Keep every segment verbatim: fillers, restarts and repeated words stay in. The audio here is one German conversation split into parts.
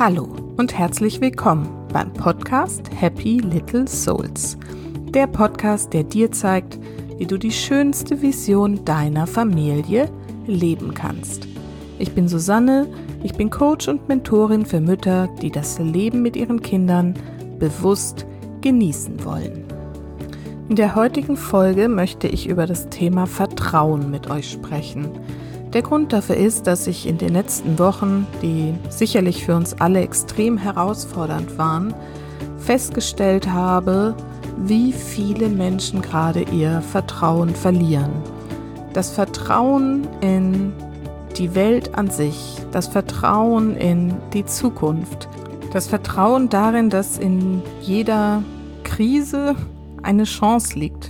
Hallo und herzlich willkommen beim Podcast Happy Little Souls. Der Podcast, der dir zeigt, wie du die schönste Vision deiner Familie leben kannst. Ich bin Susanne, ich bin Coach und Mentorin für Mütter, die das Leben mit ihren Kindern bewusst genießen wollen. In der heutigen Folge möchte ich über das Thema Vertrauen mit euch sprechen. Der Grund dafür ist, dass ich in den letzten Wochen, die sicherlich für uns alle extrem herausfordernd waren, festgestellt habe, wie viele Menschen gerade ihr Vertrauen verlieren. Das Vertrauen in die Welt an sich, das Vertrauen in die Zukunft, das Vertrauen darin, dass in jeder Krise eine Chance liegt.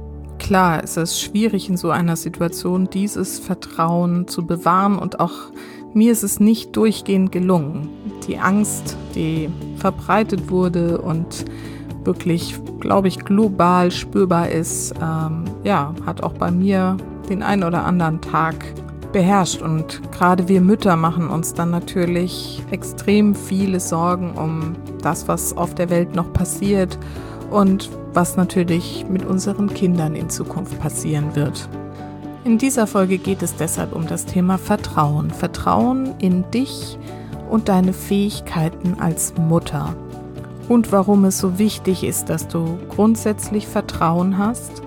Klar, es ist schwierig in so einer Situation, dieses Vertrauen zu bewahren und auch mir ist es nicht durchgehend gelungen. Die Angst, die verbreitet wurde und wirklich, glaube ich, global spürbar ist, ähm, ja, hat auch bei mir den einen oder anderen Tag beherrscht. Und gerade wir Mütter machen uns dann natürlich extrem viele Sorgen um das, was auf der Welt noch passiert und was natürlich mit unseren Kindern in Zukunft passieren wird. In dieser Folge geht es deshalb um das Thema Vertrauen. Vertrauen in dich und deine Fähigkeiten als Mutter. Und warum es so wichtig ist, dass du grundsätzlich Vertrauen hast.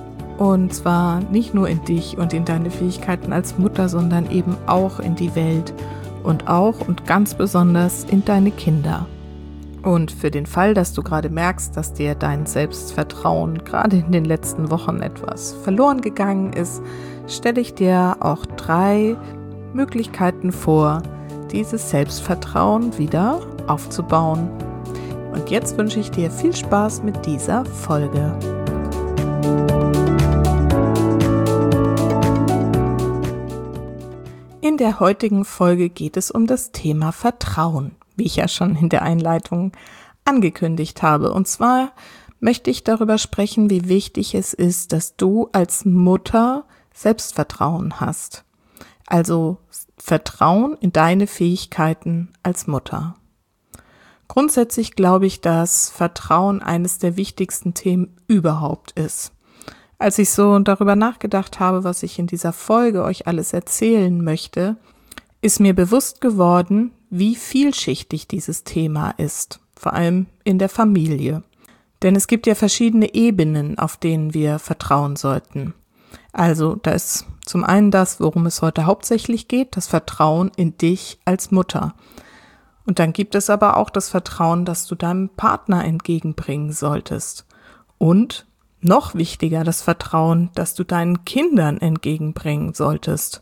Und zwar nicht nur in dich und in deine Fähigkeiten als Mutter, sondern eben auch in die Welt und auch und ganz besonders in deine Kinder. Und für den Fall, dass du gerade merkst, dass dir dein Selbstvertrauen gerade in den letzten Wochen etwas verloren gegangen ist, stelle ich dir auch drei Möglichkeiten vor, dieses Selbstvertrauen wieder aufzubauen. Und jetzt wünsche ich dir viel Spaß mit dieser Folge. In der heutigen Folge geht es um das Thema Vertrauen, wie ich ja schon in der Einleitung angekündigt habe. Und zwar möchte ich darüber sprechen, wie wichtig es ist, dass du als Mutter Selbstvertrauen hast. Also Vertrauen in deine Fähigkeiten als Mutter. Grundsätzlich glaube ich, dass Vertrauen eines der wichtigsten Themen überhaupt ist. Als ich so darüber nachgedacht habe, was ich in dieser Folge euch alles erzählen möchte, ist mir bewusst geworden, wie vielschichtig dieses Thema ist, vor allem in der Familie. Denn es gibt ja verschiedene Ebenen, auf denen wir vertrauen sollten. Also da ist zum einen das, worum es heute hauptsächlich geht, das Vertrauen in dich als Mutter. Und dann gibt es aber auch das Vertrauen, das du deinem Partner entgegenbringen solltest. Und noch wichtiger, das Vertrauen, das du deinen Kindern entgegenbringen solltest.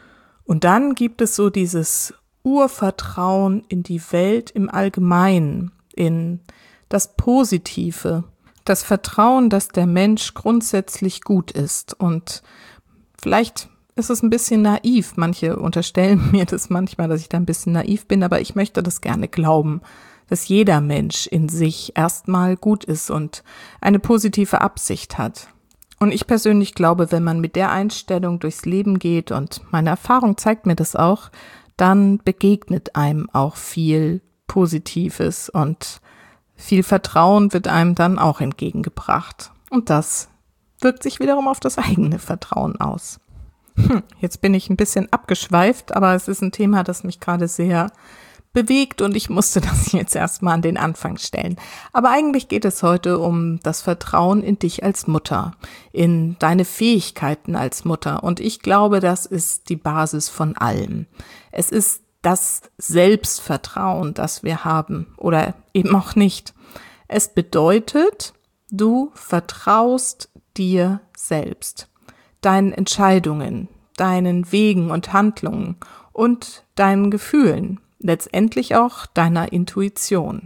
Und dann gibt es so dieses Urvertrauen in die Welt im Allgemeinen, in das Positive, das Vertrauen, dass der Mensch grundsätzlich gut ist. Und vielleicht ist es ein bisschen naiv, manche unterstellen mir das manchmal, dass ich da ein bisschen naiv bin, aber ich möchte das gerne glauben, dass jeder Mensch in sich erstmal gut ist und eine positive Absicht hat. Und ich persönlich glaube, wenn man mit der Einstellung durchs Leben geht, und meine Erfahrung zeigt mir das auch, dann begegnet einem auch viel Positives und viel Vertrauen wird einem dann auch entgegengebracht. Und das wirkt sich wiederum auf das eigene Vertrauen aus. Hm, jetzt bin ich ein bisschen abgeschweift, aber es ist ein Thema, das mich gerade sehr bewegt und ich musste das jetzt erstmal an den Anfang stellen. Aber eigentlich geht es heute um das Vertrauen in dich als Mutter, in deine Fähigkeiten als Mutter. Und ich glaube, das ist die Basis von allem. Es ist das Selbstvertrauen, das wir haben oder eben auch nicht. Es bedeutet, du vertraust dir selbst, deinen Entscheidungen, deinen Wegen und Handlungen und deinen Gefühlen. Letztendlich auch deiner Intuition.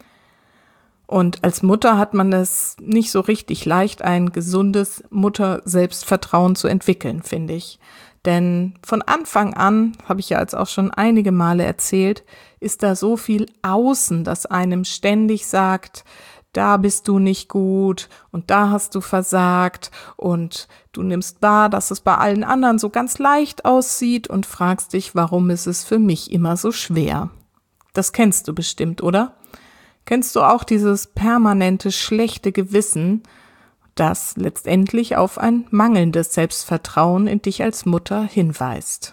Und als Mutter hat man es nicht so richtig leicht, ein gesundes Mutter-Selbstvertrauen zu entwickeln, finde ich. Denn von Anfang an, habe ich ja jetzt auch schon einige Male erzählt, ist da so viel Außen, das einem ständig sagt, da bist du nicht gut und da hast du versagt und du nimmst wahr, dass es bei allen anderen so ganz leicht aussieht und fragst dich, warum ist es für mich immer so schwer? Das kennst du bestimmt, oder? Kennst du auch dieses permanente schlechte Gewissen, das letztendlich auf ein mangelndes Selbstvertrauen in dich als Mutter hinweist?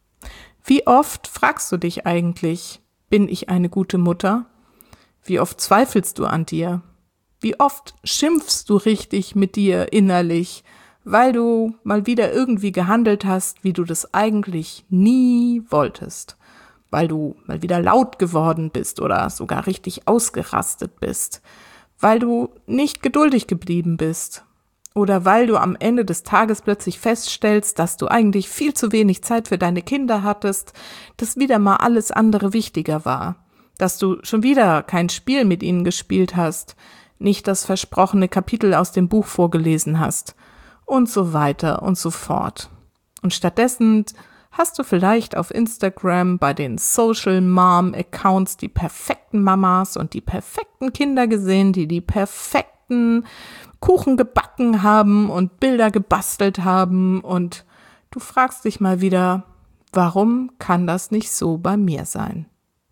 Wie oft fragst du dich eigentlich, bin ich eine gute Mutter? Wie oft zweifelst du an dir? Wie oft schimpfst du richtig mit dir innerlich, weil du mal wieder irgendwie gehandelt hast, wie du das eigentlich nie wolltest? Weil du mal wieder laut geworden bist oder sogar richtig ausgerastet bist? Weil du nicht geduldig geblieben bist? Oder weil du am Ende des Tages plötzlich feststellst, dass du eigentlich viel zu wenig Zeit für deine Kinder hattest, dass wieder mal alles andere wichtiger war, dass du schon wieder kein Spiel mit ihnen gespielt hast, nicht das versprochene Kapitel aus dem Buch vorgelesen hast und so weiter und so fort. Und stattdessen hast du vielleicht auf Instagram bei den Social Mom Accounts die perfekten Mamas und die perfekten Kinder gesehen, die die perfekten Kuchen gebacken haben und Bilder gebastelt haben, und du fragst dich mal wieder, warum kann das nicht so bei mir sein?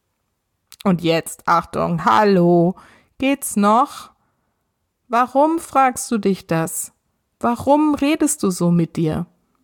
Und jetzt, Achtung, hallo, geht's noch? Warum fragst du dich das? Warum redest du so mit dir?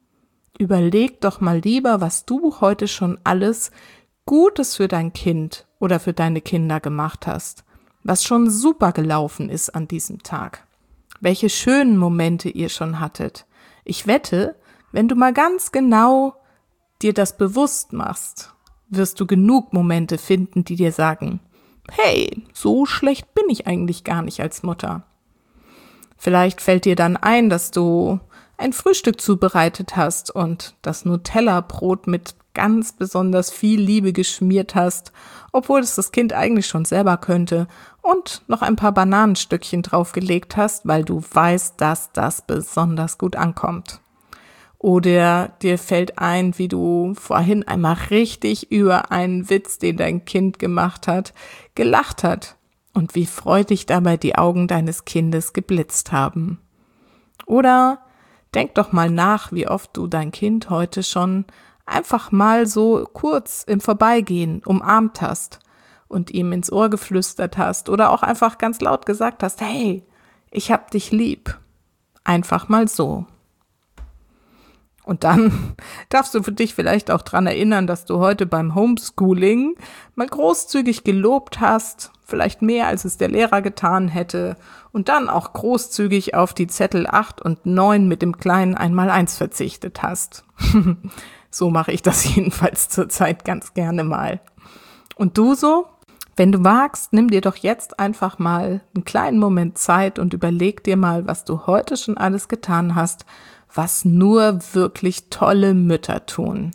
Überleg doch mal lieber, was du heute schon alles Gutes für dein Kind oder für deine Kinder gemacht hast, was schon super gelaufen ist an diesem Tag. Welche schönen Momente ihr schon hattet. Ich wette, wenn du mal ganz genau dir das bewusst machst, wirst du genug Momente finden, die dir sagen, hey, so schlecht bin ich eigentlich gar nicht als Mutter. Vielleicht fällt dir dann ein, dass du ein Frühstück zubereitet hast und das Nutella-Brot mit ganz besonders viel Liebe geschmiert hast, obwohl es das Kind eigentlich schon selber könnte, und noch ein paar Bananenstückchen draufgelegt hast, weil du weißt, dass das besonders gut ankommt. Oder dir fällt ein, wie du vorhin einmal richtig über einen Witz, den dein Kind gemacht hat, gelacht hat und wie freudig dabei die Augen deines Kindes geblitzt haben. Oder denk doch mal nach, wie oft du dein Kind heute schon einfach mal so kurz im Vorbeigehen umarmt hast und ihm ins Ohr geflüstert hast oder auch einfach ganz laut gesagt hast, hey, ich hab dich lieb. Einfach mal so. Und dann darfst du für dich vielleicht auch dran erinnern, dass du heute beim Homeschooling mal großzügig gelobt hast, vielleicht mehr als es der Lehrer getan hätte, und dann auch großzügig auf die Zettel acht und neun mit dem kleinen Einmaleins verzichtet hast. So mache ich das jedenfalls zurzeit ganz gerne mal. Und du so? Wenn du magst, nimm dir doch jetzt einfach mal einen kleinen Moment Zeit und überleg dir mal, was du heute schon alles getan hast, was nur wirklich tolle Mütter tun.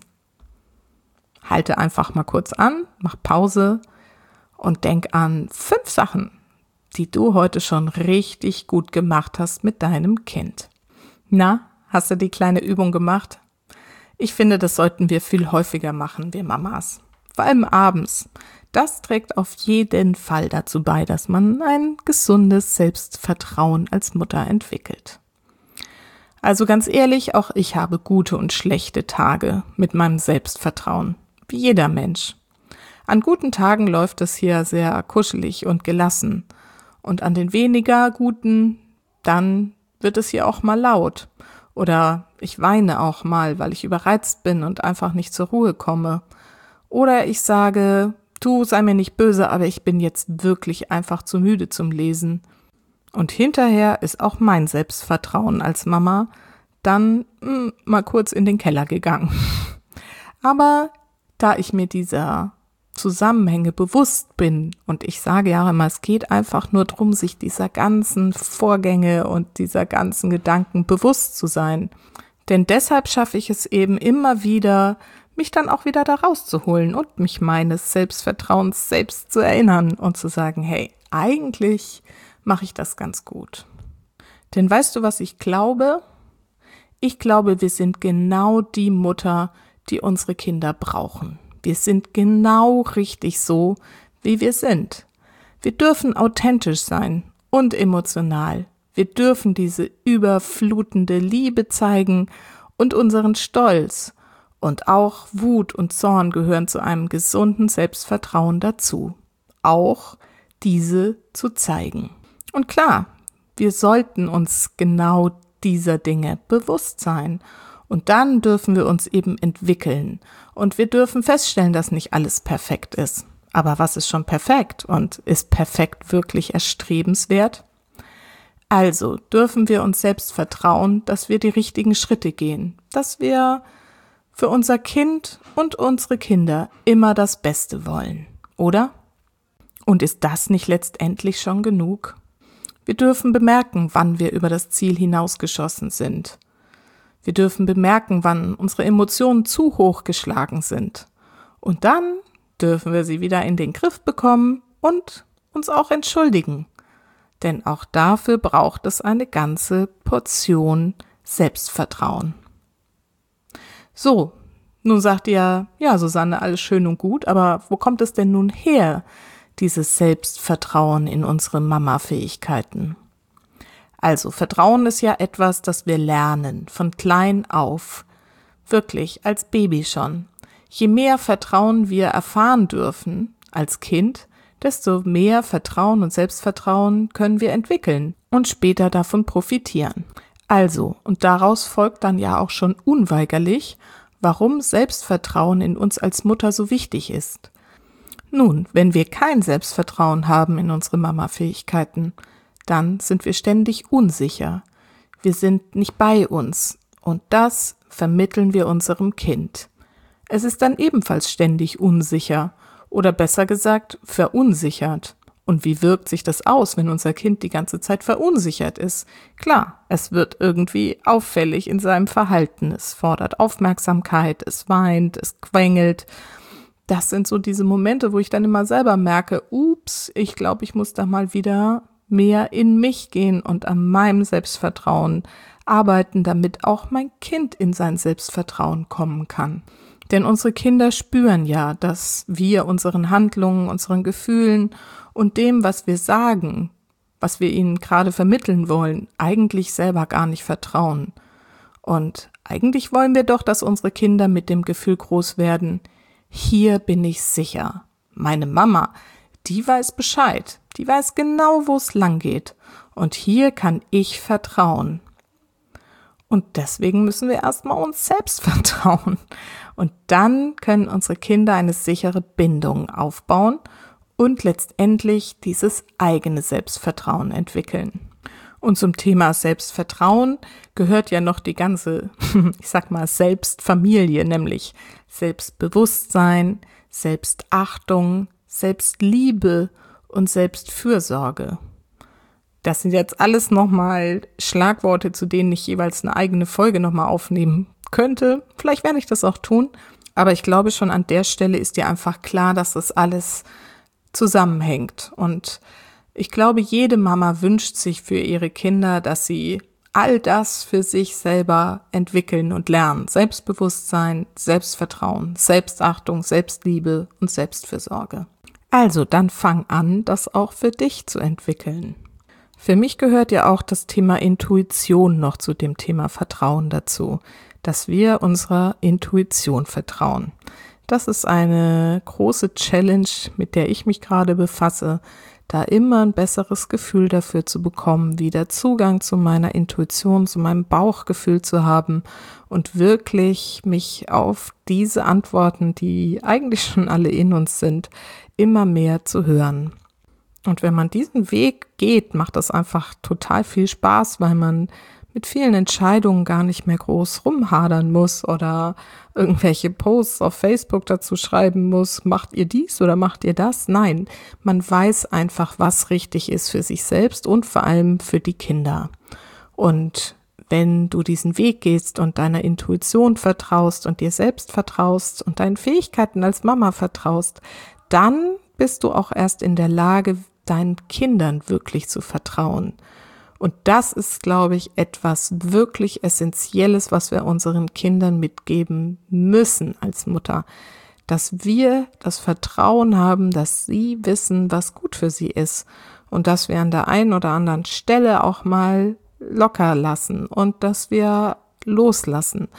Halte einfach mal kurz an, mach Pause und denk an fünf Sachen, die du heute schon richtig gut gemacht hast mit deinem Kind. Na, hast du die kleine Übung gemacht? Ich finde, das sollten wir viel häufiger machen, wir Mamas. Vor allem abends. Das trägt auf jeden Fall dazu bei, dass man ein gesundes Selbstvertrauen als Mutter entwickelt. Also ganz ehrlich, auch ich habe gute und schlechte Tage mit meinem Selbstvertrauen, wie jeder Mensch. An guten Tagen läuft es hier sehr kuschelig und gelassen, und an den weniger guten, dann wird es hier auch mal laut. Oder ich weine auch mal, weil ich überreizt bin und einfach nicht zur Ruhe komme. Oder ich sage, du, sei mir nicht böse, aber ich bin jetzt wirklich einfach zu müde zum Lesen. Und hinterher ist auch mein Selbstvertrauen als Mama dann mh, mal kurz in den Keller gegangen. Aber da ich mir dieser Zusammenhänge bewusst bin, und ich sage ja immer, es geht einfach nur darum, sich dieser ganzen Vorgänge und dieser ganzen Gedanken bewusst zu sein. Denn deshalb schaffe ich es eben immer wieder, mich dann auch wieder da rauszuholen und mich meines Selbstvertrauens selbst zu erinnern und zu sagen, hey, eigentlich mache ich das ganz gut. Denn weißt du, was ich glaube? Ich glaube, wir sind genau die Mutter, die unsere Kinder brauchen. Wir sind genau richtig so, wie wir sind. Wir dürfen authentisch sein und emotional. Wir dürfen diese überflutende Liebe zeigen und unseren Stolz. Und auch Wut und Zorn gehören zu einem gesunden Selbstvertrauen dazu. Auch diese zu zeigen. Und klar, wir sollten uns genau dieser Dinge bewusst sein. Und dann dürfen wir uns eben entwickeln. Und wir dürfen feststellen, dass nicht alles perfekt ist. Aber was ist schon perfekt? Und ist perfekt wirklich erstrebenswert? Also dürfen wir uns selbst vertrauen, dass wir die richtigen Schritte gehen. Dass wir für unser Kind und unsere Kinder immer das Beste wollen. Oder? Und ist das nicht letztendlich schon genug? Wir dürfen bemerken, wann wir über das Ziel hinausgeschossen sind. Wir dürfen bemerken, wann unsere Emotionen zu hoch geschlagen sind. Und dann dürfen wir sie wieder in den Griff bekommen und uns auch entschuldigen. Denn auch dafür braucht es eine ganze Portion Selbstvertrauen. So, nun sagt ihr, ja Susanne, alles schön und gut, aber wo kommt es denn nun her, dieses Selbstvertrauen in unsere Mama-Fähigkeiten? Also Vertrauen ist ja etwas, das wir lernen, von klein auf, wirklich als Baby schon. Je mehr Vertrauen wir erfahren dürfen als Kind, desto mehr Vertrauen und Selbstvertrauen können wir entwickeln und später davon profitieren. Also, und daraus folgt dann ja auch schon unweigerlich, warum Selbstvertrauen in uns als Mutter so wichtig ist. Nun, wenn wir kein Selbstvertrauen haben in unsere Mama-Fähigkeiten, dann sind wir ständig unsicher. Wir sind nicht bei uns und das vermitteln wir unserem Kind. Es ist dann ebenfalls ständig unsicher oder besser gesagt verunsichert. Und wie wirkt sich das aus, wenn unser Kind die ganze Zeit verunsichert ist? Klar, es wird irgendwie auffällig in seinem Verhalten. Es fordert Aufmerksamkeit, es weint, es quengelt. Das sind so diese Momente, wo ich dann immer selber merke, ups, ich glaube, ich muss da mal wieder mehr in mich gehen und an meinem Selbstvertrauen arbeiten, damit auch mein Kind in sein Selbstvertrauen kommen kann. Denn unsere Kinder spüren ja, dass wir unseren Handlungen, unseren Gefühlen und dem, was wir sagen, was wir ihnen gerade vermitteln wollen, eigentlich selber gar nicht vertrauen. Und eigentlich wollen wir doch, dass unsere Kinder mit dem Gefühl groß werden, hier bin ich sicher. Meine Mama, die weiß Bescheid, die weiß genau, wo es lang geht. Und hier kann ich vertrauen. Und deswegen müssen wir erstmal uns selbst vertrauen. Und dann können unsere Kinder eine sichere Bindung aufbauen und letztendlich dieses eigene Selbstvertrauen entwickeln. Und zum Thema Selbstvertrauen gehört ja noch die ganze, ich sag mal, Selbstfamilie, nämlich Selbstbewusstsein, Selbstachtung, Selbstliebe und Selbstfürsorge. Das sind jetzt alles nochmal Schlagworte, zu denen ich jeweils eine eigene Folge nochmal aufnehmen könnte. Vielleicht werde ich das auch tun, aber ich glaube schon an der Stelle ist dir einfach klar, dass das alles zusammenhängt. Und ich glaube, jede Mama wünscht sich für ihre Kinder, dass sie all das für sich selber entwickeln und lernen. Selbstbewusstsein, Selbstvertrauen, Selbstachtung, Selbstliebe und Selbstfürsorge. Also dann fang an, das auch für dich zu entwickeln. Für mich gehört ja auch das Thema Intuition noch zu dem Thema Vertrauen dazu, dass wir unserer Intuition vertrauen. Das ist eine große Challenge, mit der ich mich gerade befasse, da immer ein besseres Gefühl dafür zu bekommen, wieder Zugang zu meiner Intuition, zu meinem Bauchgefühl zu haben und wirklich mich auf diese Antworten, die eigentlich schon alle in uns sind, immer mehr zu hören. Und wenn man diesen Weg geht, macht das einfach total viel Spaß, weil man mit vielen Entscheidungen gar nicht mehr groß rumhadern muss oder irgendwelche Posts auf Facebook dazu schreiben muss, macht ihr dies oder macht ihr das? Nein, man weiß einfach, was richtig ist für sich selbst und vor allem für die Kinder. Und wenn du diesen Weg gehst und deiner Intuition vertraust und dir selbst vertraust und deinen Fähigkeiten als Mama vertraust, dann bist du auch erst in der Lage, deinen Kindern wirklich zu vertrauen. Und das ist, glaube ich, etwas wirklich Essentielles, was wir unseren Kindern mitgeben müssen als Mutter, dass wir das Vertrauen haben, dass sie wissen, was gut für sie ist und dass wir an der einen oder anderen Stelle auch mal locker lassen und dass wir loslassen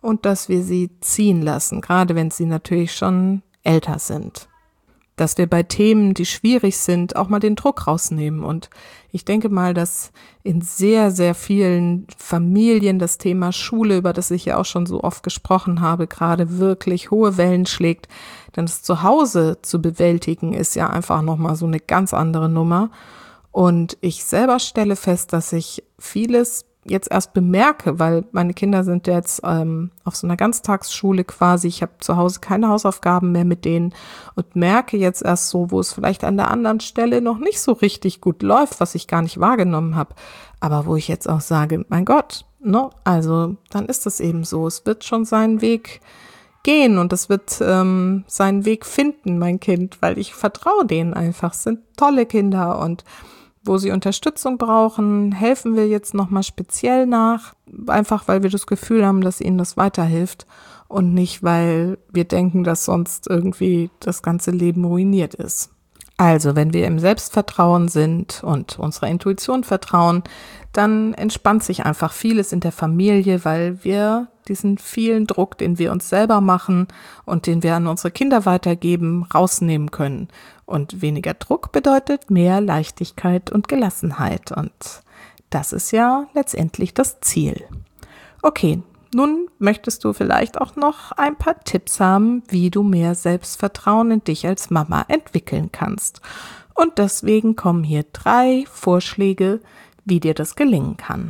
und dass wir sie ziehen lassen, gerade wenn sie natürlich schon älter sind. Dass wir bei Themen, die schwierig sind, auch mal den Druck rausnehmen. Und ich denke mal, dass in sehr, sehr vielen Familien das Thema Schule, über das ich ja auch schon so oft gesprochen habe, gerade wirklich hohe Wellen schlägt. Denn das Zuhause zu bewältigen ist ja einfach nochmal so eine ganz andere Nummer. Und ich selber stelle fest, dass ich vieles jetzt erst bemerke, weil meine Kinder sind jetzt ähm, auf so einer Ganztagsschule quasi. Ich habe zu Hause keine Hausaufgaben mehr mit denen und merke jetzt erst so, wo es vielleicht an der anderen Stelle noch nicht so richtig gut läuft, was ich gar nicht wahrgenommen habe. Aber wo ich jetzt auch sage, mein Gott, ne, also dann ist es eben so. Es wird schon seinen Weg gehen und es wird ähm, seinen Weg finden, mein Kind, weil ich vertraue denen einfach. Es sind tolle Kinder und wo sie Unterstützung brauchen, helfen wir jetzt nochmal speziell nach, einfach weil wir das Gefühl haben, dass ihnen das weiterhilft und nicht, weil wir denken, dass sonst irgendwie das ganze Leben ruiniert ist. Also, wenn wir im Selbstvertrauen sind und unserer Intuition vertrauen, dann entspannt sich einfach vieles in der Familie, weil wir diesen vielen Druck, den wir uns selber machen und den wir an unsere Kinder weitergeben, rausnehmen können. Und weniger Druck bedeutet mehr Leichtigkeit und Gelassenheit. Und das ist ja letztendlich das Ziel. Okay, nun möchtest du vielleicht auch noch ein paar Tipps haben, wie du mehr Selbstvertrauen in dich als Mama entwickeln kannst. Und deswegen kommen hier drei Vorschläge, wie dir das gelingen kann.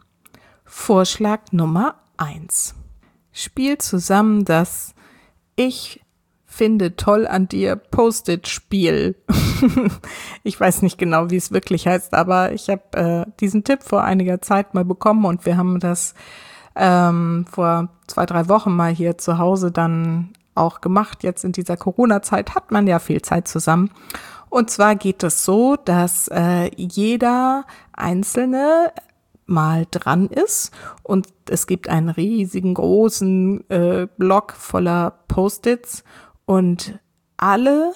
Vorschlag Nummer eins. Spiel zusammen das Ich finde toll an dir Post-it-Spiel. Ich weiß nicht genau, wie es wirklich heißt, aber ich habe äh, diesen Tipp vor einiger Zeit mal bekommen und wir haben das ähm, vor zwei, drei Wochen mal hier zu Hause dann auch gemacht. Jetzt in dieser Corona-Zeit hat man ja viel Zeit zusammen. Und zwar geht es so, dass äh, jeder Einzelne mal dran ist und es gibt einen riesigen großen äh, Block voller Post-its und alle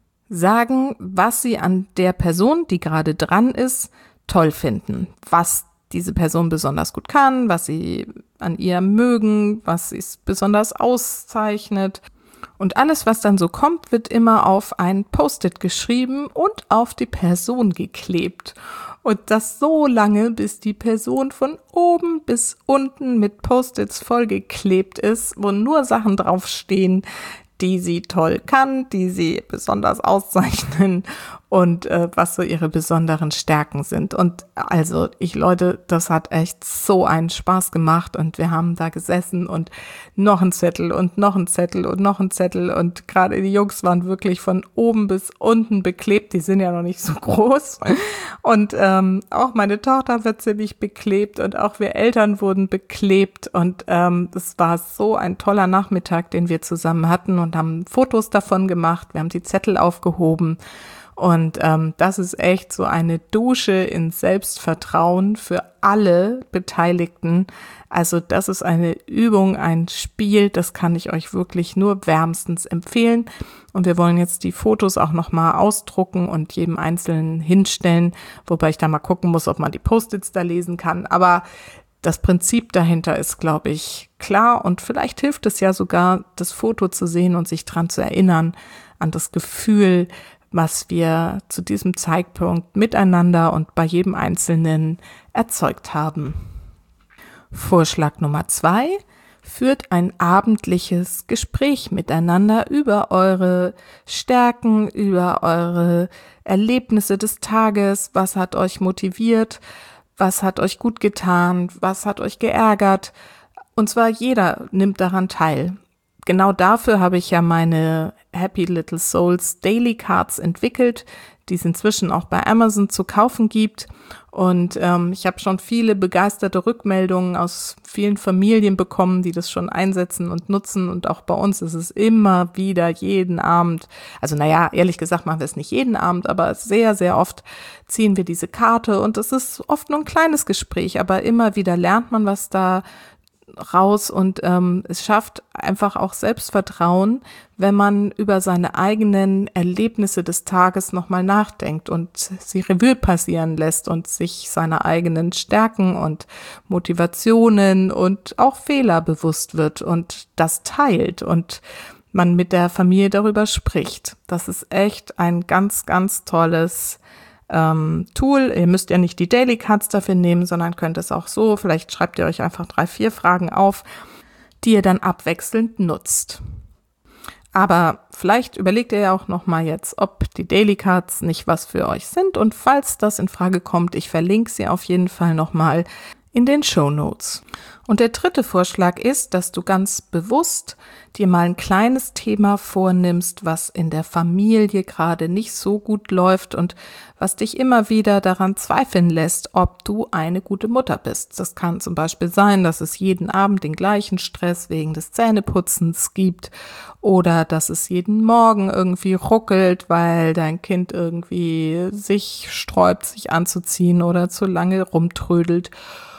sagen, was sie an der Person, die gerade dran ist, toll finden, was diese Person besonders gut kann, was sie an ihr mögen, was sie besonders auszeichnet. Und alles, was dann so kommt, wird immer auf ein Post-it geschrieben und auf die Person geklebt. Und das so lange, bis die Person von oben bis unten mit Post-its vollgeklebt ist, wo nur Sachen draufstehen, die sie toll kann, die sie besonders auszeichnen und äh, was so ihre besonderen Stärken sind. Und also ich, Leute, das hat echt so einen Spaß gemacht und wir haben da gesessen und noch ein Zettel und noch ein Zettel und noch ein Zettel und gerade die Jungs waren wirklich von oben bis unten beklebt, die sind ja noch nicht so groß und ähm, auch meine Tochter wird ziemlich beklebt und auch wir Eltern wurden beklebt und ähm, das war so ein toller Nachmittag, den wir zusammen hatten und haben Fotos davon gemacht, wir haben die Zettel aufgehoben. Und ähm, das ist echt so eine Dusche in Selbstvertrauen für alle Beteiligten. Also das ist eine Übung, ein Spiel, das kann ich euch wirklich nur wärmstens empfehlen. Und wir wollen jetzt die Fotos auch nochmal ausdrucken und jedem Einzelnen hinstellen, wobei ich da mal gucken muss, ob man die Post-its da lesen kann. Aber das Prinzip dahinter ist, glaube ich, klar und vielleicht hilft es ja sogar, das Foto zu sehen und sich dran zu erinnern, an das Gefühl, was wir zu diesem Zeitpunkt miteinander und bei jedem Einzelnen erzeugt haben. Vorschlag Nummer zwei: Führt ein abendliches Gespräch miteinander über eure Stärken, über eure Erlebnisse des Tages, was hat euch motiviert, was hat euch gut getan, was hat euch geärgert. Und zwar jeder nimmt daran teil. Genau dafür habe ich ja meine Happy Little Souls Daily Cards entwickelt, die es inzwischen auch bei Amazon zu kaufen gibt. Und ähm, ich habe schon viele begeisterte Rückmeldungen aus vielen Familien bekommen, die das schon einsetzen und nutzen. Und auch bei uns ist es immer wieder jeden Abend, also naja, ehrlich gesagt machen wir es nicht jeden Abend, aber sehr, sehr oft ziehen wir diese Karte. Und es ist oft nur ein kleines Gespräch, aber immer wieder lernt man was da raus und ähm, es schafft einfach auch Selbstvertrauen, wenn man über seine eigenen Erlebnisse des Tages nochmal nachdenkt und sie Revue passieren lässt und sich seiner eigenen Stärken und Motivationen und auch Fehler bewusst wird und das teilt und man mit der Familie darüber spricht. Das ist echt ein ganz, ganz tolles ähm, Tool. Ihr müsst ja nicht die Daily Cards dafür nehmen, sondern könnt es auch so. Vielleicht schreibt ihr euch einfach drei, vier Fragen auf, die ihr dann abwechselnd nutzt. Aber vielleicht überlegt ihr ja auch nochmal jetzt, ob die Daily Cards nicht was für euch sind. Und falls das in Frage kommt, ich verlinke sie auf jeden Fall nochmal in den Shownotes. Und der dritte Vorschlag ist, dass du ganz bewusst dir mal ein kleines Thema vornimmst, was in der Familie gerade nicht so gut läuft und was dich immer wieder daran zweifeln lässt, ob du eine gute Mutter bist. Das kann zum Beispiel sein, dass es jeden Abend den gleichen Stress wegen des Zähneputzens gibt oder dass es jeden Morgen irgendwie ruckelt, weil dein Kind irgendwie sich sträubt, sich anzuziehen oder zu lange rumtrödelt.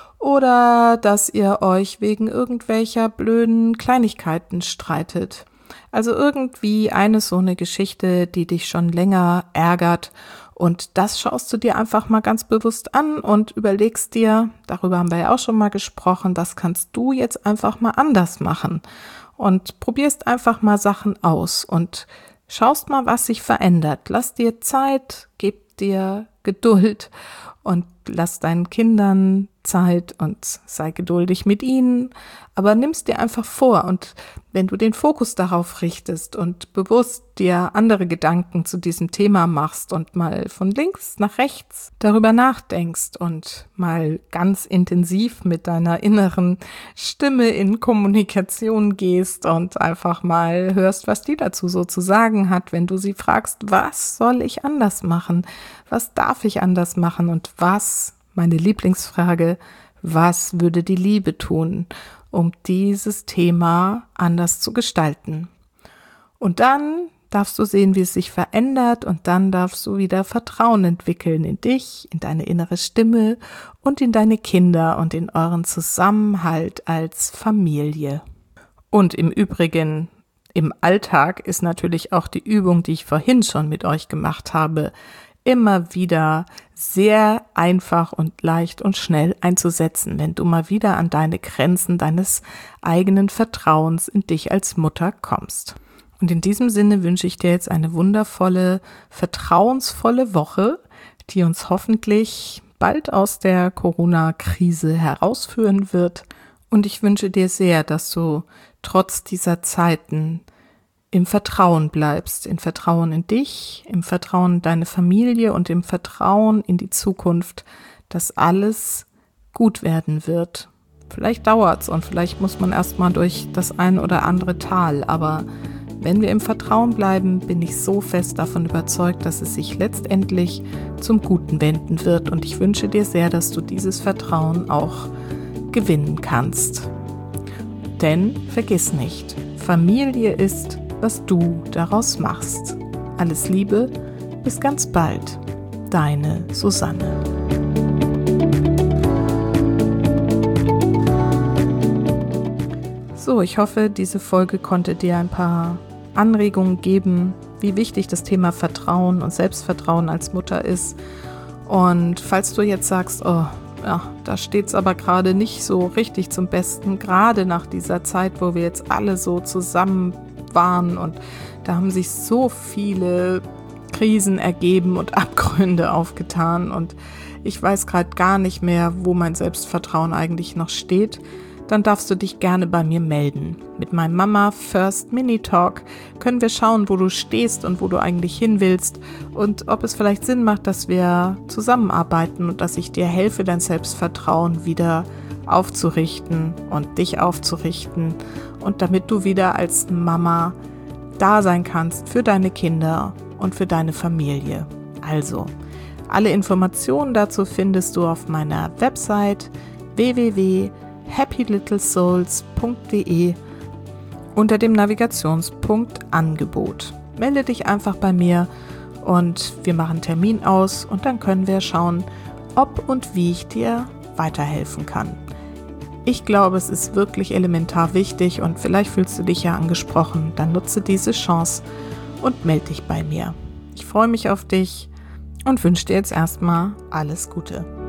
Oder dass ihr euch wegen irgendwelcher blöden Kleinigkeiten streitet. Also irgendwie eine so eine Geschichte, die dich schon länger ärgert. Und das schaust du dir einfach mal ganz bewusst an und überlegst dir, darüber haben wir ja auch schon mal gesprochen, das kannst du jetzt einfach mal anders machen. Und probierst einfach mal Sachen aus und schaust mal, was sich verändert. Lass dir Zeit, gib dir Geduld und lass deinen Kindern Zeit und sei geduldig mit ihnen, aber nimm's dir einfach vor und wenn du den Fokus darauf richtest und bewusst dir andere Gedanken zu diesem Thema machst und mal von links nach rechts darüber nachdenkst und mal ganz intensiv mit deiner inneren Stimme in Kommunikation gehst und einfach mal hörst, was die dazu so zu sagen hat, wenn du sie fragst, was soll ich anders machen, was darf ich anders machen und was, meine Lieblingsfrage, was würde die Liebe tun, um dieses Thema anders zu gestalten? Und dann darfst du sehen, wie es sich verändert und dann darfst du wieder Vertrauen entwickeln in dich, in deine innere Stimme und in deine Kinder und in euren Zusammenhalt als Familie. Und im Übrigen, im Alltag ist natürlich auch die Übung, die ich vorhin schon mit euch gemacht habe, immer wieder sehr einfach und leicht und schnell einzusetzen, wenn du mal wieder an deine Grenzen deines eigenen Vertrauens in dich als Mutter kommst. Und in diesem Sinne wünsche ich dir jetzt eine wundervolle, vertrauensvolle Woche, die uns hoffentlich bald aus der Corona-Krise herausführen wird. Und ich wünsche dir sehr, dass du trotz dieser Zeiten im Vertrauen bleibst, im Vertrauen in dich, im Vertrauen in deine Familie und im Vertrauen in die Zukunft, dass alles gut werden wird. Vielleicht dauert's und vielleicht muss man erstmal durch das ein oder andere Tal, aber wenn wir im Vertrauen bleiben, bin ich so fest davon überzeugt, dass es sich letztendlich zum Guten wenden wird und ich wünsche dir sehr, dass du dieses Vertrauen auch gewinnen kannst. Denn vergiss nicht, Familie ist, was du daraus machst. Alles Liebe, bis ganz bald. Deine Susanne. So, ich hoffe, diese Folge konnte dir ein paar Anregungen geben, wie wichtig das Thema Vertrauen und Selbstvertrauen als Mutter ist. Und falls du jetzt sagst, oh, ja, da steht's aber gerade nicht so richtig zum Besten, gerade nach dieser Zeit, wo wir jetzt alle so zusammen waren und da haben sich so viele Krisen ergeben und Abgründe aufgetan und ich weiß gerade gar nicht mehr, wo mein Selbstvertrauen eigentlich noch steht, dann darfst du dich gerne bei mir melden. Mit meinem Mama First Mini Talk können wir schauen, wo du stehst und wo du eigentlich hin willst und ob es vielleicht Sinn macht, dass wir zusammenarbeiten und dass ich dir helfe, dein Selbstvertrauen wieder aufzurichten und dich aufzurichten und damit du wieder als Mama da sein kannst für deine Kinder und für deine Familie. Also, alle Informationen dazu findest du auf meiner Website w w w punkt happy little souls punkt d e unter dem Navigationspunkt Angebot. Melde dich einfach bei mir und wir machen einen Termin aus und dann können wir schauen, ob und wie ich dir weiterhelfen kann. Ich glaube, es ist wirklich elementar wichtig und vielleicht fühlst du dich ja angesprochen. Dann nutze diese Chance und melde dich bei mir. Ich freue mich auf dich und wünsche dir jetzt erstmal alles Gute.